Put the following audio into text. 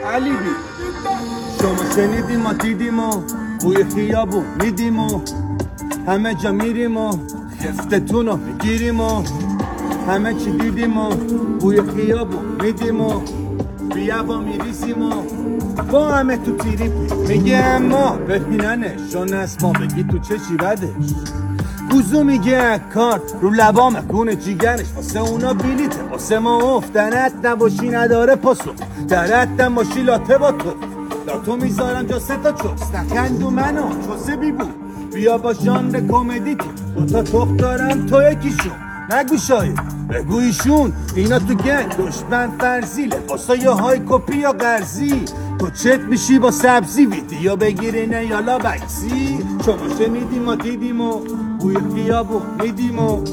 علی بی شما شنیدیم ما دیدیم و بوی خیابون میدیم و همه جا میریم و خفتتون رو میگیریم و همه چی دیدیم و بوی خیابون میدیم و بیابا میریسیم و با همه تو تیریپی میگه اما ببیننش چون از ما بگی تو چشی بدش گوزو میگه کارت رو لبام خونه جیگرش واسه اونا بلیته واسه ما افتنت نباشی نداره پاسو درت نباشی لاته با تو لاتو میذارم جا 3 تا چوست نکندو منو چوسه بی بود بیا با ژانر کمدی تو 2 تا تخت دارم تو یکیشون نگو شاید بگو ایشون اینا تو گنگ دشمن فرضی لباسای های کپی یا قرضی تو چت میشی با سبزی ویدیو بگیرینه یالا بکسی شما شنیدیم ما دیدیم و بوی خیابون میدیم و